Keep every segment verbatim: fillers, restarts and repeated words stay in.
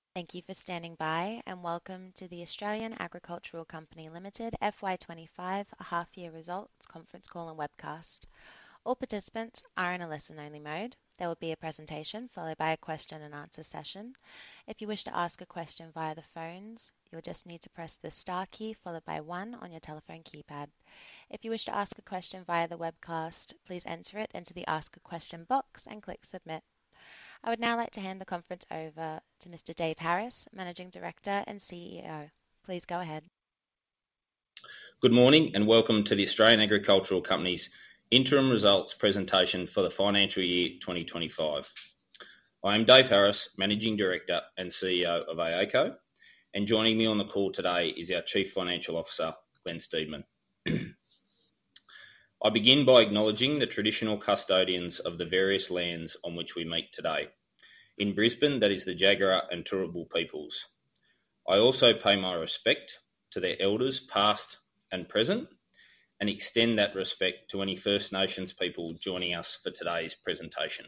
Thank you for standing by, and welcome to the Australian Agricultural Company Limited F Y twenty-five half-year results conference call and webcast. All participants are in a listen-only mode. There will be a presentation followed by a question and answer session. If you wish to ask a question via the phones, you'll just need to press the star key followed by one on your telephone keypad. If you wish to ask a question via the webcast, please enter it into the Ask a Question box and click Submit. I would now like to hand the conference over to Mister Dave Harris, Managing Director and C E O. Please go ahead. Good morning and welcome to the Australian Agricultural Company's interim results presentation for the financial year twenty twenty-five. I am Dave Harris, Managing Director and C E O of A A C O, and joining me on the call today is our Chief Financial Officer, Glenn Steedman. I begin by acknowledging the traditional custodians of the various lands on which we meet today. In Brisbane, that is the Jagera and Turrbal peoples. I also pay my respect to their elders past and present and extend that respect to any First Nations people joining us for today's presentation.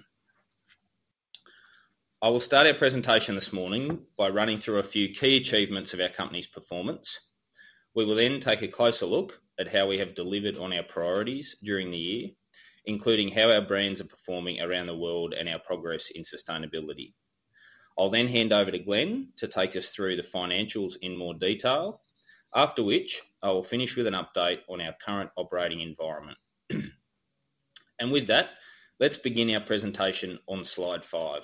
I will start our presentation this morning by running through a few key achievements of our company's performance. We will then take a closer look at how we have delivered on our priorities during the year, including how our brands are performing around the world and our progress in sustainability. I'll then hand over to Glenn to take us through the financials in more detail, after which I will finish with an update on our current operating environment. And with that, let's begin our presentation on slide five.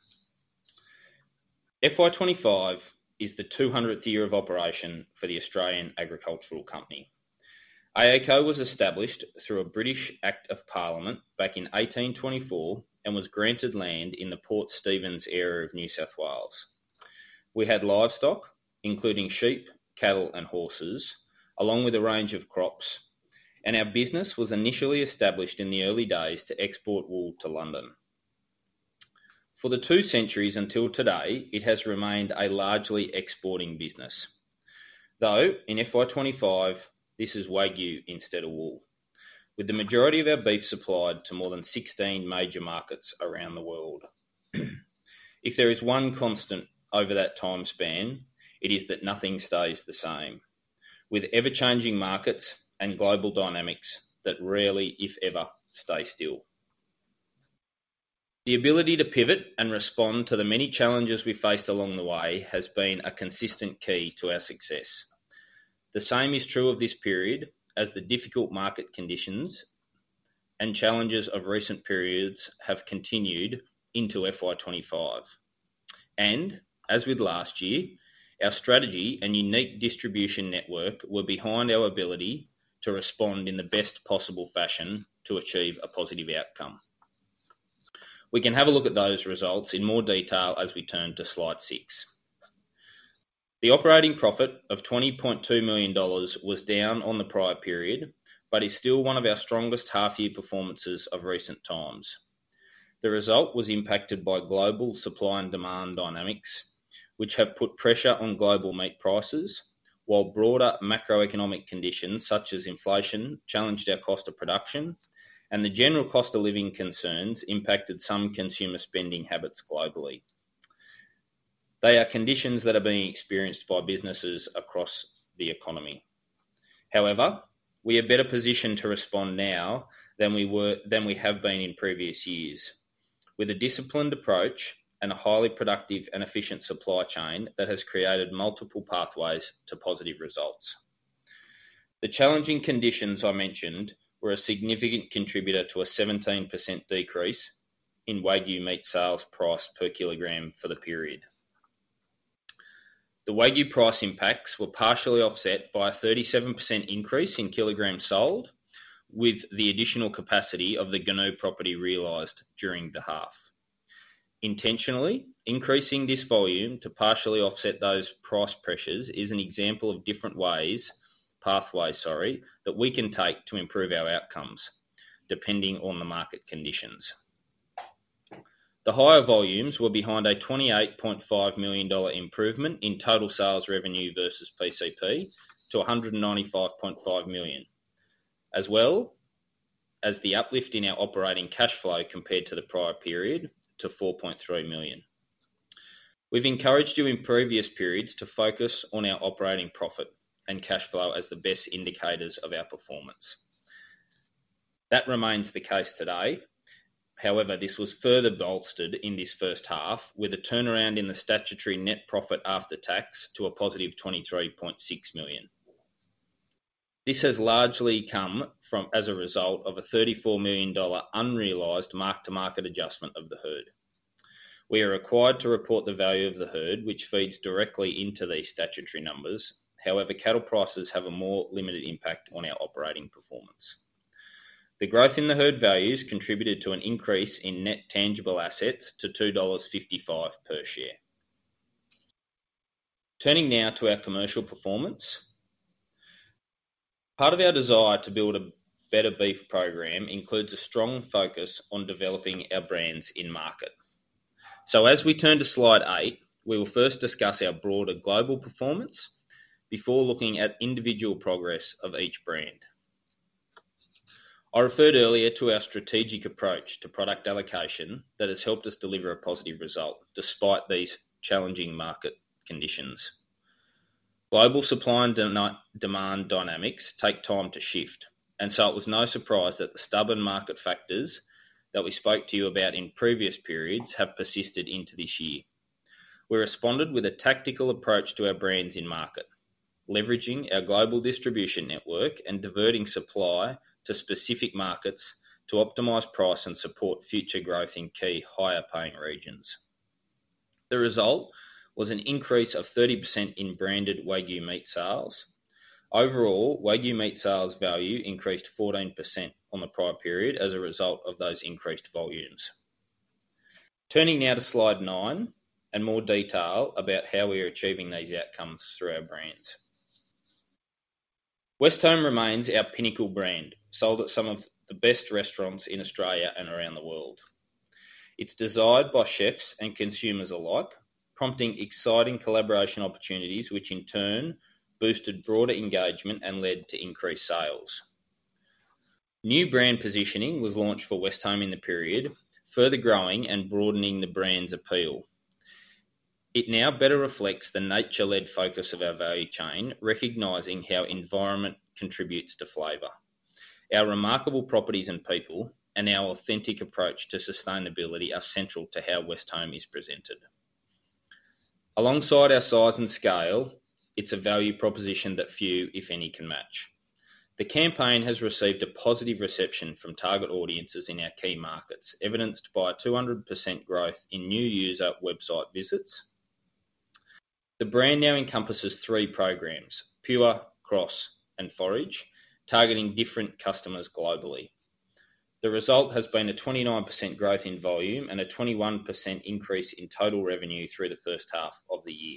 F Y twenty-five is the two hundredth year of operation for the Australian Agricultural Company. A A C O was established through a British Act of Parliament back in eighteen twenty-four and was granted land in the Port Stephens area of New South Wales. We had livestock, including sheep, cattle and horses, along with a range of crops, and our business was initially established in the early days to export wool to London. For the two centuries until today, it has remained a largely exporting business. Though in F Y twenty-five, this is Wagyu instead of wool, with the majority of our beef supplied to more than sixteen major markets around the world. If there is one constant over that time span, it is that nothing stays the same, with ever-changing markets and global dynamics that rarely, if ever, stay still. The ability to pivot and respond to the many challenges we faced along the way has been a consistent key to our success. The same is true of this period, as the difficult market conditions and challenges of recent periods have continued into F Y twenty-five. And, as with last year, our strategy and unique distribution network were behind our ability to respond in the best possible fashion to achieve a positive outcome. We can have a look at those results in more detail as we turn to slide six. The operating profit of twenty point two million dollars was down on the prior period, but is still one of our strongest half-year performances of recent times. The result was impacted by global supply and demand dynamics, which have put pressure on global meat prices, while broader macroeconomic conditions such as inflation challenged our cost of production, and the general cost of living concerns impacted some consumer spending habits globally. They are conditions that are being experienced by businesses across the economy. However, we are better positioned to respond now than we were than we have been in previous years, with a disciplined approach and a highly productive and efficient supply chain that has created multiple pathways to positive results. The challenging conditions I mentioned were a significant contributor to a seventeen percent decrease in Wagyu meat sales price per kilogram for the period. The Wagyu price impacts were partially offset by a thirty-seven percent increase in kilograms sold, with the additional capacity of the Goonoo property realised during the half. Intentionally increasing this volume to partially offset those price pressures is an example of different ways, pathways, sorry, that we can take to improve our outcomes, depending on the market conditions. The higher volumes were behind a twenty-eight point five million dollars improvement in total sales revenue versus P C P to one hundred ninety-five point five million dollars, as well as the uplift in our operating cash flow compared to the prior period to four point three million dollars. We've encouraged you in previous periods to focus on our operating profit and cash flow as the best indicators of our performance. That remains the case today. However, this was further bolstered in this first half with a turnaround in the statutory net profit after tax to a positive twenty-three point six million. This has largely come from as a result of a thirty-four million dollars unrealised mark-to-market adjustment of the herd. We are required to report the value of the herd, which feeds directly into these statutory numbers. However, cattle prices have a more limited impact on our operating performance. The growth in the herd values contributed to an increase in net tangible assets to two dollars fifty-five per share. Turning now to our commercial performance. Part of our desire to build a better beef program includes a strong focus on developing our brands in market. So as we turn to slide eight, we will first discuss our broader global performance before looking at individual progress of each brand. I referred earlier to our strategic approach to product allocation that has helped us deliver a positive result despite these challenging market conditions. Global supply and de- demand dynamics take time to shift, and so it was no surprise that the stubborn market factors that we spoke to you about in previous periods have persisted into this year. We responded with a tactical approach to our brands in market, leveraging our global distribution network and diverting supply to specific markets to optimise price and support future growth in key higher paying regions. The result was an increase of thirty percent in branded Wagyu meat sales. Overall, Wagyu meat sales value increased fourteen percent on the prior period as a result of those increased volumes. Turning now to slide nine and more detail about how we are achieving these outcomes through our brands. Westholme remains our pinnacle brand, sold at some of the best restaurants in Australia and around the world. It's desired by chefs and consumers alike, prompting exciting collaboration opportunities which in turn boosted broader engagement and led to increased sales. New brand positioning was launched for Westholme in the period, further growing and broadening the brand's appeal. It now better reflects the nature-led focus of our value chain, recognising how environment contributes to flavour, our remarkable properties and people, and our authentic approach to sustainability are central to how Westholme is presented. Alongside our size and scale, it's a value proposition that few, if any, can match. The campaign has received a positive reception from target audiences in our key markets, evidenced by a two hundred percent growth in new user website visits. The brand now encompasses three programs, Pure, Cross and Forage, targeting different customers globally. The result has been a twenty-nine percent growth in volume and a twenty-one percent increase in total revenue through the first half of the year.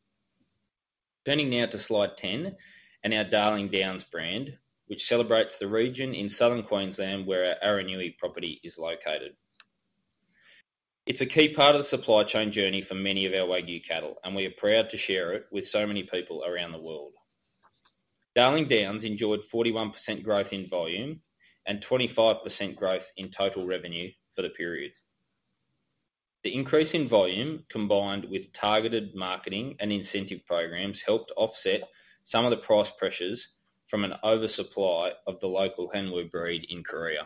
Turning now to slide ten and our Darling Downs brand, which celebrates the region in southern Queensland where our Aranui property is located. It's a key part of the supply chain journey for many of our Wagyu cattle, and we are proud to share it with so many people around the world. Darling Downs enjoyed forty-one percent growth in volume and twenty-five percent growth in total revenue for the period. The increase in volume, combined with targeted marketing and incentive programs, helped offset some of the price pressures from an oversupply of the local Hanwoo breed in Korea.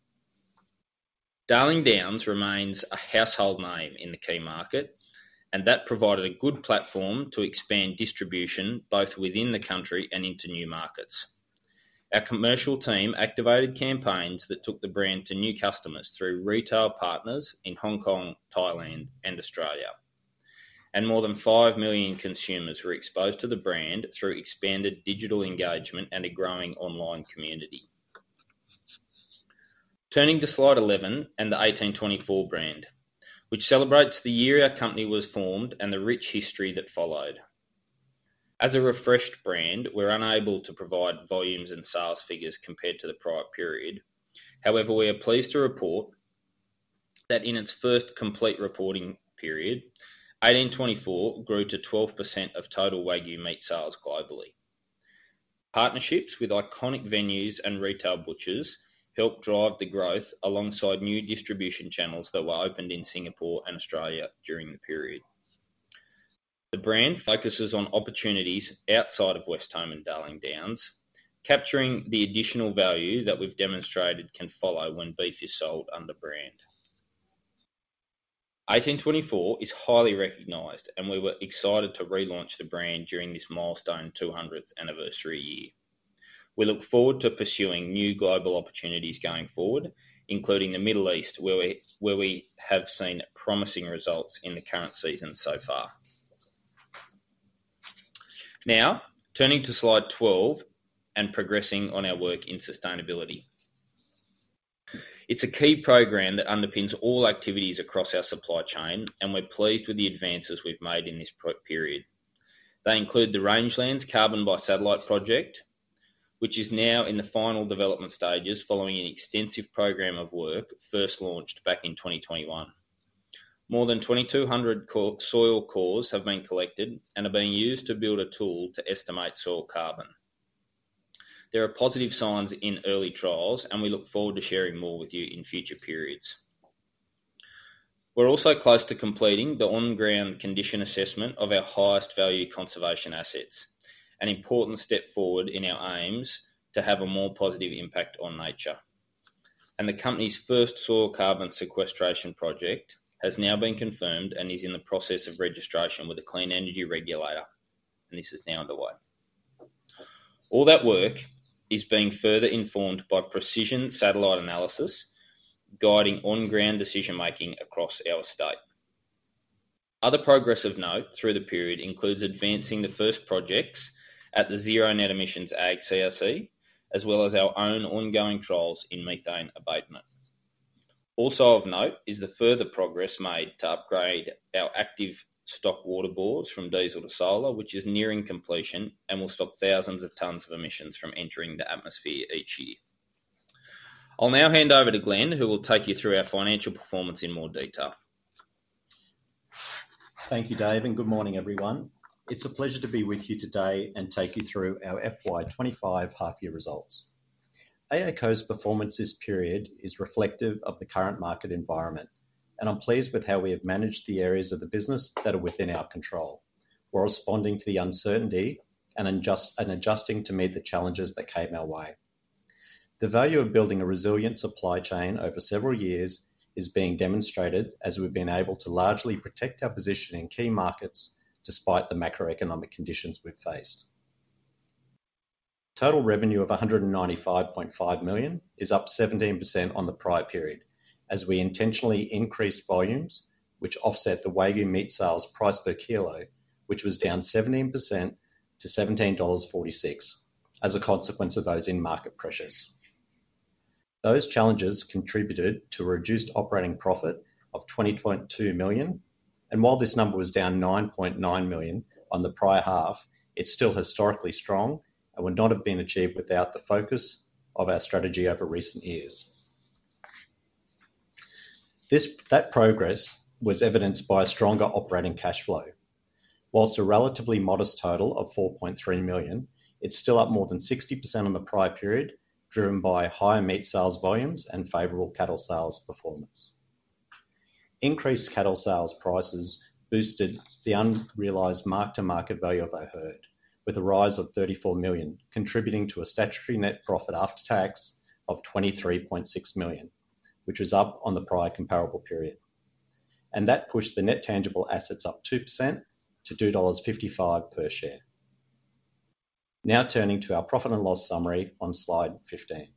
Darling Downs remains a household name in the key market, and that provided a good platform to expand distribution both within the country and into new markets. Our commercial team activated campaigns that took the brand to new customers through retail partners in Hong Kong, Thailand and Australia. And more than five million consumers were exposed to the brand through expanded digital engagement and a growing online community. Turning to slide eleven and the eighteen twenty-four brand, which celebrates the year our company was formed and the rich history that followed. As a refreshed brand, we're unable to provide volumes and sales figures compared to the prior period. However, we are pleased to report that in its first complete reporting period, eighteen twenty-four grew to twelve percent of total Wagyu meat sales globally. Partnerships with iconic venues and retail butchers helped drive the growth alongside new distribution channels that were opened in Singapore and Australia during the period. The brand focuses on opportunities outside of Westholme and Darling Downs, capturing the additional value that we've demonstrated can follow when beef is sold under brand. eighteen twenty-four is highly recognised, and we were excited to relaunch the brand during this milestone two hundredth anniversary year. We look forward to pursuing new global opportunities going forward, including the Middle East, where we, where we have seen promising results in the current season so far. Now, turning to slide twelve and progressing on our work in sustainability. It's a key program that underpins all activities across our supply chain, and we're pleased with the advances we've made in this period. They include the Rangelands Carbon by Satellite project, which is now in the final development stages following an extensive program of work first launched back in twenty twenty-one. More than twenty-two hundred soil cores have been collected and are being used to build a tool to estimate soil carbon. There are positive signs in early trials, and we look forward to sharing more with you in future periods. We're also close to completing the on-ground condition assessment of our highest value conservation assets, an important step forward in our aims to have a more positive impact on nature. And the company's first soil carbon sequestration project has now been confirmed and is in the process of registration with the Clean Energy Regulator, and this is now underway. All that work is being further informed by precision satellite analysis, guiding on-ground decision-making across our estate. Other progress of note through the period includes advancing the first projects at the Zero Net Emissions Ag C R C, as well as our own ongoing trials in methane abatement. Also of note is the further progress made to upgrade our active stock water bores from diesel to solar, which is nearing completion and will stop thousands of tonnes of emissions from entering the atmosphere each year. I'll now hand over to Glenn, who will take you through our financial performance in more detail. Thank you, Dave, and good morning, everyone. It's a pleasure to be with you today and take you through our F Y twenty-five half-year results. AACo's performance this period is reflective of the current market environment, and I'm pleased with how we have managed the areas of the business that are within our control, while responding to the uncertainty and, adjust, and adjusting to meet the challenges that came our way. The value of building a resilient supply chain over several years is being demonstrated as we've been able to largely protect our position in key markets despite the macroeconomic conditions we've faced. Total revenue of one hundred ninety-five point five million dollars is up seventeen percent on the prior period, as we intentionally increased volumes, which offset the Wagyu meat sales price per kilo, which was down seventeen percent to seventeen dollars forty-six, as a consequence of those in-market pressures. Those challenges contributed to a reduced operating profit of twenty point two million dollars, and while this number was down nine point nine million dollars on the prior half, it's still historically strong and would not have been achieved without the focus of our strategy over recent years. This, that progress was evidenced by a stronger operating cash flow. Whilst a relatively modest total of four point three million dollars, it's still up more than sixty percent on the prior period, driven by higher meat sales volumes and favourable cattle sales performance. Increased cattle sales prices boosted the unrealised mark-to-market value of our herd, with a rise of thirty-four million dollars, contributing to a statutory net profit after tax of twenty-three point six million dollars, which was up on the prior comparable period. And that pushed the net tangible assets up two percent to two dollars fifty-five per share. Now turning to our profit and loss summary on slide fifteen.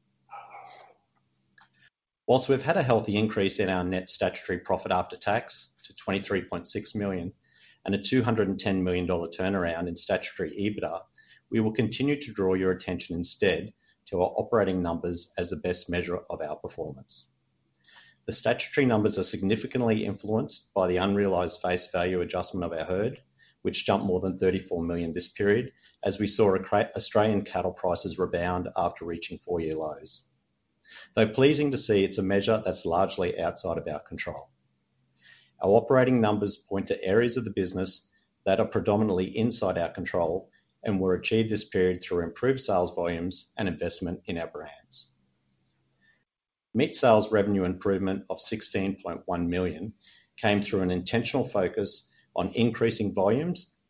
Whilst we've had a healthy increase in our net statutory profit after tax to twenty-three point six million dollars and a two hundred ten million dollars turnaround in statutory EBITDA, we will continue to draw your attention instead to our operating numbers as the best measure of our performance. The statutory numbers are significantly influenced by the unrealised face value adjustment of our herd, which jumped more than thirty-four million dollars this period, as we saw Australian cattle prices rebound after reaching four-year lows. Though pleasing to see, it's a measure that's largely outside of our control. Our operating numbers point to areas of the business that are predominantly inside our control and were achieved this period through improved sales volumes and investment in our brands. Meat sales revenue improvement of sixteen point one million dollars came through an intentional focus on increasing volumes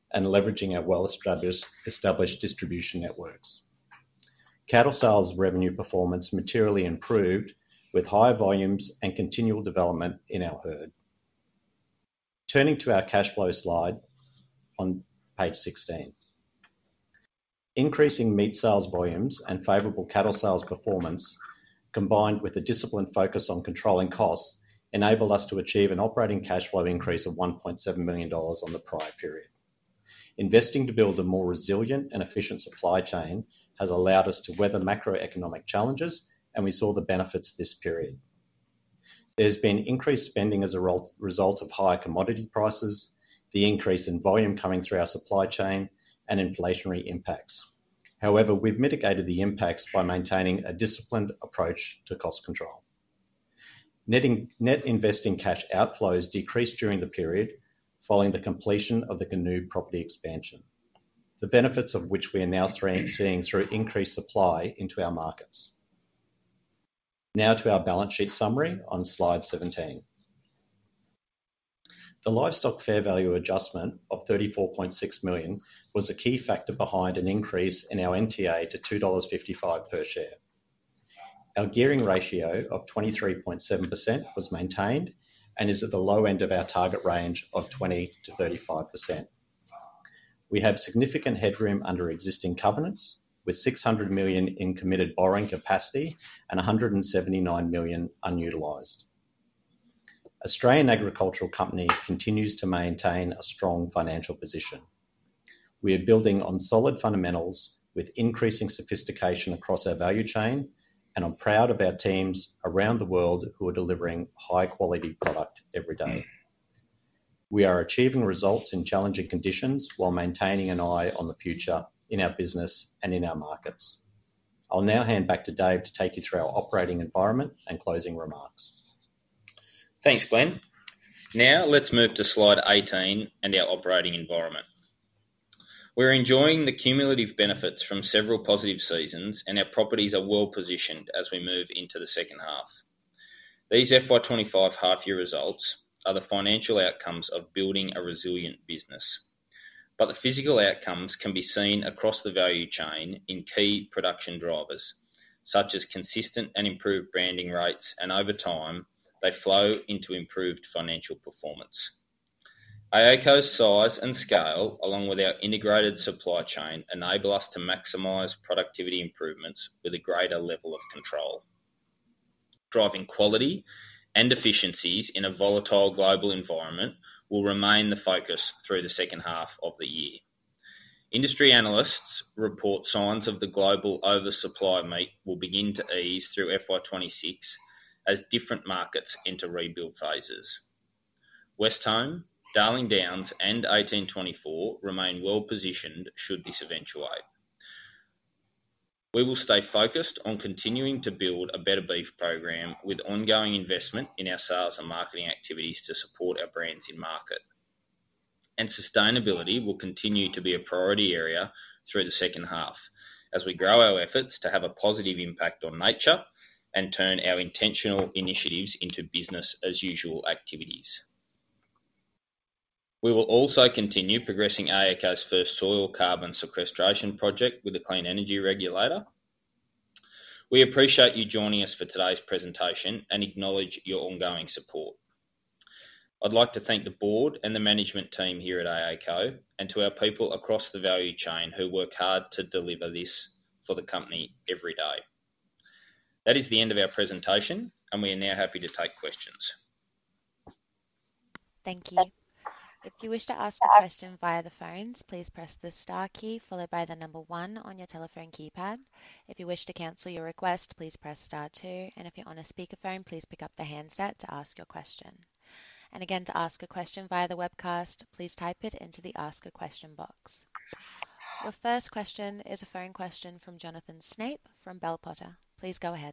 and leveraging our well-established established distribution networks. Cattle sales revenue performance materially improved with higher volumes and continual development in our herd. Turning to our cash flow slide on page sixteen. Increasing meat sales volumes and favourable cattle sales performance, combined with a disciplined focus on controlling costs, enabled us to achieve an operating cash flow increase of one point seven million dollars on the prior period. Investing to build a more resilient and efficient supply chain has allowed us to weather macroeconomic challenges, and we saw the benefits this period. There's been increased spending as a result of higher commodity prices, the increase in volume coming through our supply chain, and inflationary impacts. However, we've mitigated the impacts by maintaining a disciplined approach to cost control. Netting, net investing cash outflows decreased during the period following the completion of the Goonoo property expansion, the benefits of which we are now seeing through increased supply into our markets. Now to our balance sheet summary on slide seventeen. The livestock fair value adjustment of thirty-four point six million dollars was a key factor behind an increase in our N T A to two dollars fifty-five per share. Our gearing ratio of twenty-three point seven percent was maintained and is at the low end of our target range of twenty to thirty-five percent. We have significant headroom under existing covenants, with six hundred million dollars in committed borrowing capacity and one hundred seventy-nine million dollars unutilised. Australian Agricultural Company continues to maintain a strong financial position. We are building on solid fundamentals with increasing sophistication across our value chain, and I'm proud of our teams around the world who are delivering high-quality product every day. We are achieving results in challenging conditions while maintaining an eye on the future in our business and in our markets. I'll now hand back to Dave to take you through our operating environment and closing remarks. Thanks, Glenn. Now let's move to slide eighteen and our operating environment. We're enjoying the cumulative benefits from several positive seasons, and our properties are well positioned as we move into the second half. These F Y twenty-five half-year results are the financial outcomes of building a resilient business, but the physical outcomes can be seen across the value chain in key production drivers, such as consistent and improved branding rates, and over time, they flow into improved financial performance. AACo's size and scale, along with our integrated supply chain, enable us to maximise productivity improvements with a greater level of control. Driving quality and efficiencies in a volatile global environment will remain the focus through the second half of the year. Industry analysts report signs of the global oversupply meat will begin to ease through F Y twenty-six as different markets enter rebuild phases. Westholme, Darling Downs and eighteen twenty-four remain well positioned should this eventuate. We will stay focused on continuing to build a better beef program with ongoing investment in our sales and marketing activities to support our brands in market. And sustainability will continue to be a priority area through the second half as we grow our efforts to have a positive impact on nature and turn our intentional initiatives into business as usual activities. We will also continue progressing AACo's first soil carbon sequestration project with the Clean Energy Regulator. We appreciate you joining us for today's presentation and acknowledge your ongoing support. I'd like to thank the board and the management team here at AACo and to our people across the value chain who work hard to deliver this for the company every day. That is the end of our presentation, and we are now happy to take questions. Thank you. If you wish to ask a question via the phones, please press the star key followed by the number one on your telephone keypad. If you wish to cancel your request, please press star two. And if you're on a speakerphone, please pick up the handset to ask your question. And again, to ask a question via the webcast, please type it into the ask a question box. Your first question is a phone question from Jonathan Snape from Bell Potter. Please go ahead.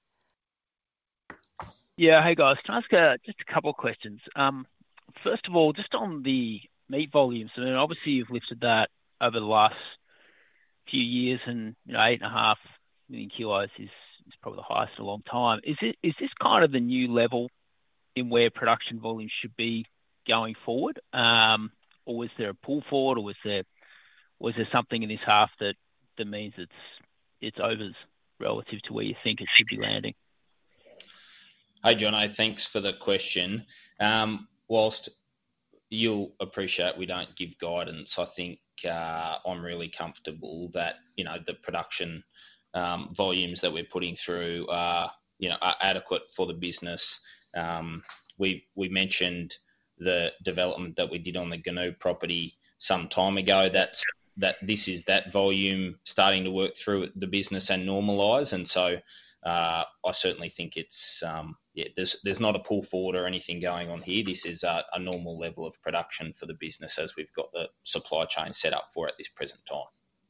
Yeah, hey guys, can I ask uh, just a couple of questions? Um, first of all, just on the meat volumes, I mean, obviously you've lifted that over the last few years, and you know, eight and a half million kilos is, is probably the highest in a long time. Is it is this kind of the new level in where production volumes should be going forward, um, or was there a pull forward, or was there was there something in this half that, that means it's it's overs relative to where you think it should be landing? Hey, Jono, thanks for the question. Um, whilst you'll appreciate we don't give guidance, I think uh, I'm really comfortable that, you know, the production um, volumes that we're putting through are, you know, are adequate for the business. Um, we we mentioned the development that we did on the Goonoo property some time ago. That's that this is that volume starting to work through the business and normalise, and so uh, I certainly think it's um, yeah. There's there's not a pull forward or anything going on here. This is a, a normal level of production for the business as we've got the supply chain set up for at this present time.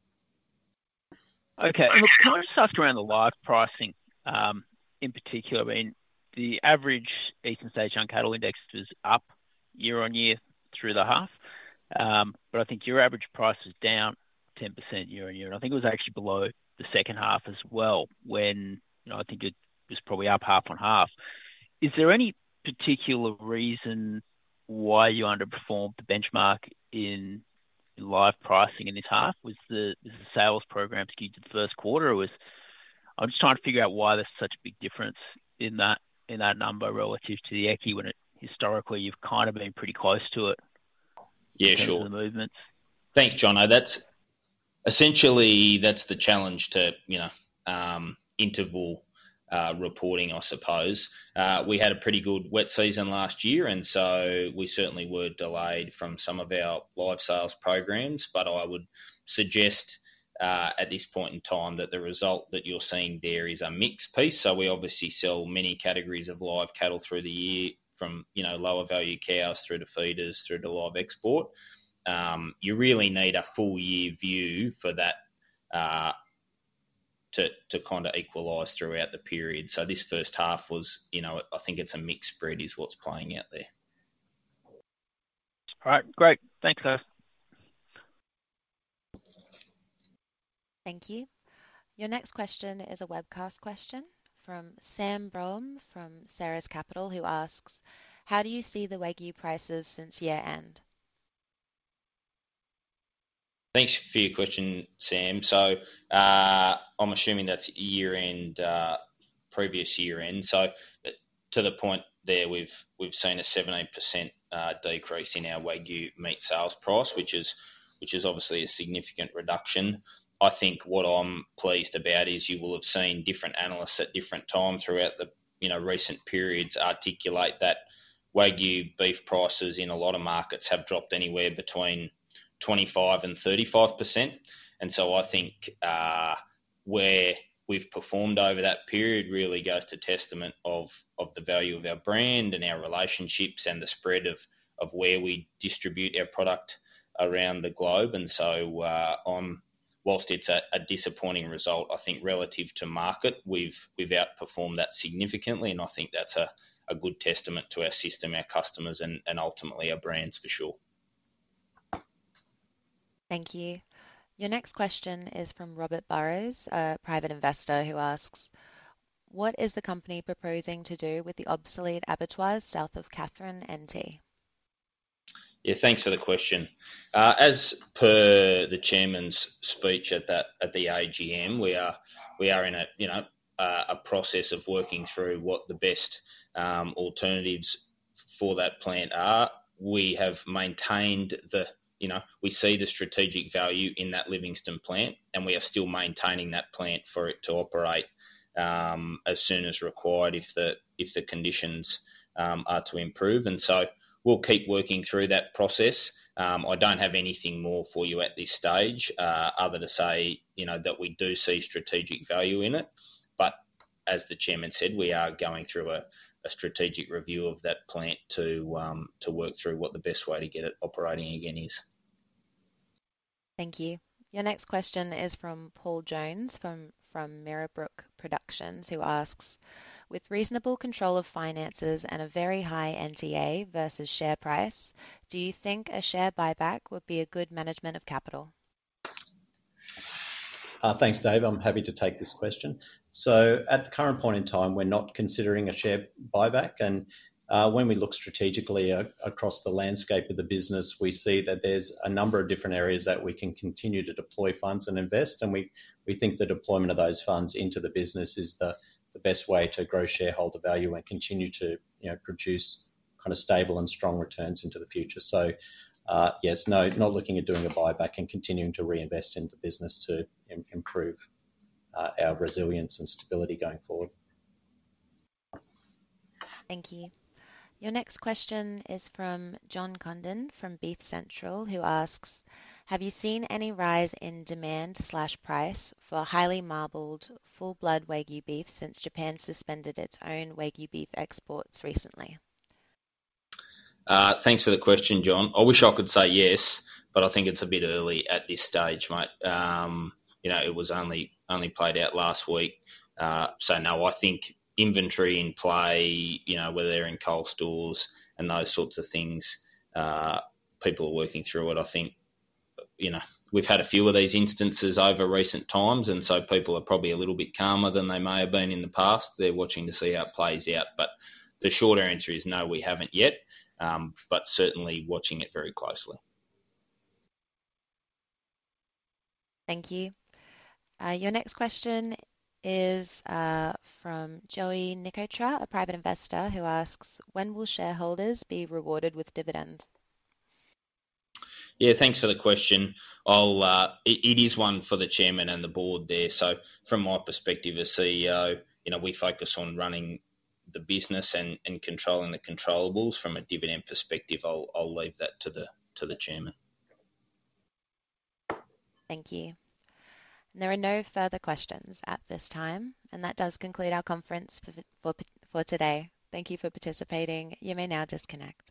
Okay, and look, can I just ask around the live pricing um, in particular? I mean, the average Eastern Stage Young Cattle Index was up year on year through the half, um, but I think your average price was down ten percent year on year, and I think it was actually below the second half as well, when, you know, I think it was probably up half on half. Is there any particular reason why you underperformed the benchmark in live pricing in this half? Was the, was the sales program skewed to the first quarter, or was I'm just trying to figure out why there's such a big difference in that in that number relative to the E C I when it historically you've kind of been pretty close to it. Yeah, in terms sure. of the movements. Thanks, Jono. That's essentially that's the challenge to, you know, um, interval uh, reporting, I suppose. Uh, we had a pretty good wet season last year, and so we certainly were delayed from some of our live sales programs. But I would suggest uh, at this point in time that the result that you're seeing there is a mixed piece. So we obviously sell many categories of live cattle through the year, from, you know, lower value cows through to feeders through to live export. Um, you really need a full year view for that uh, to to kind of equalise throughout the period. So this first half was, you know, I think it's a mixed spread is what's playing out there. All right, great. Thanks, guys. Thank you. Your next question is a webcast question from Sam Brougham from Sarah's Capital, who asks, how do you see the Wagyu prices since year end? Thanks for your question, Sam. So uh, I'm assuming that's year-end, uh, previous year-end. So to the point there, we've we've seen a seventeen percent uh, decrease in our Wagyu meat sales price, which is which is obviously a significant reduction. I think what I'm pleased about is you will have seen different analysts at different times throughout the, you know, recent periods articulate that Wagyu beef prices in a lot of markets have dropped anywhere between twenty-five and thirty-five percent. And so I think uh, where we've performed over that period really goes to testament of, of the value of our brand and our relationships and the spread of, of where we distribute our product around the globe. And so uh, I'm, whilst it's a, a disappointing result, I think relative to market, we've we've outperformed that significantly. And I think that's a, a good testament to our system, our customers, and, and ultimately our brands for sure. Thank you. Your next question is from Robert Burrows, a private investor, who asks, what is the company proposing to do with the obsolete abattoirs south of Katherine N T? Yeah, thanks for the question. Uh, as per the chairman's speech at that at the A G M, we are we are in a you know uh, a process of working through what the best um, alternatives for that plant are. We have maintained the you know we see the strategic value in that Livingston plant, and we are still maintaining that plant for it to operate um, as soon as required if the if the conditions um, are to improve, and so we'll keep working through that process. Um, I don't have anything more for you at this stage, uh, other to say, you know, that we do see strategic value in it. But as the chairman said, we are going through a, a strategic review of that plant to um, to work through what the best way to get it operating again is. Thank you. Your next question is from Paul Jones from, from Mirrorbrook Productions, who asks, with reasonable control of finances and a very high N T A versus share price, do you think a share buyback would be a good management of capital? Uh, thanks, Dave. I'm happy to take this question. So at the current point in time, we're not considering a share buyback, and Uh, when we look strategically uh, across the landscape of the business, we see that there's a number of different areas that we can continue to deploy funds and invest, and we, we think the deployment of those funds into the business is the, the best way to grow shareholder value and continue to, you know, produce kind of stable and strong returns into the future. So, uh, yes, no, not looking at doing a buyback and continuing to reinvest in the business to im- improve uh, our resilience and stability going forward. Thank you. Your next question is from John Condon from Beef Central, who asks, have you seen any rise in demand slash price for highly marbled, full-blood Wagyu beef since Japan suspended its own Wagyu beef exports recently? Uh, thanks for the question, John. I wish I could say yes, but I think it's a bit early at this stage, mate. Um, you know, it was only only played out last week. Uh, so, no, I think inventory in play, you know, whether they're in cold stores and those sorts of things, uh, people are working through it. I think, you know, we've had a few of these instances over recent times, and so people are probably a little bit calmer than they may have been in the past. They're watching to see how it plays out. But the shorter answer is no, we haven't yet, um, but certainly watching it very closely. Thank you. Uh, your next question is uh, from Joey Nicotra, a private investor, who asks, when will shareholders be rewarded with dividends? Yeah, thanks for the question. I'll, uh, it, it is one for the chairman and the board there. So from my perspective as C E O, you know, we focus on running the business and, and controlling the controllables. From a dividend perspective, I'll, I'll leave that to the to the chairman. Thank you. And there are no further questions at this time, and that does conclude our conference for, for, for today. Thank you for participating. You may now disconnect.